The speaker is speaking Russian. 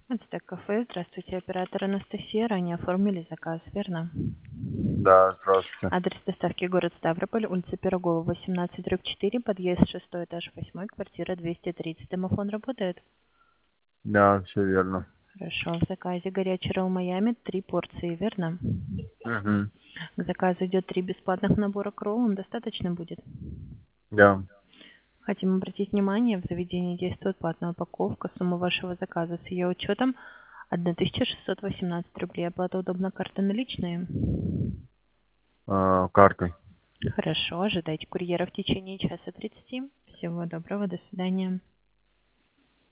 Это кафе. Здравствуйте, оператор Анастасия. Ранее оформили заказ, верно? Да, здравствуйте. Адрес доставки город Ставрополь, улица Пирогова, 18/4, подъезд 6, этаж 8, квартира 230. Домофон работает? Да, все верно. Хорошо. В заказе горячий ролл Майами 3 порции, верно? Угу. К заказу идет 3 бесплатных набора к роллам. Достаточно будет? Да. Хотим обратить внимание, в заведении действует платная упаковка. Сумма вашего заказа с ее учетом 1618 рублей. Оплата удобна, карта наличные? Картой. Хорошо, ожидайте курьера в течение часа 30. Всего доброго, до свидания.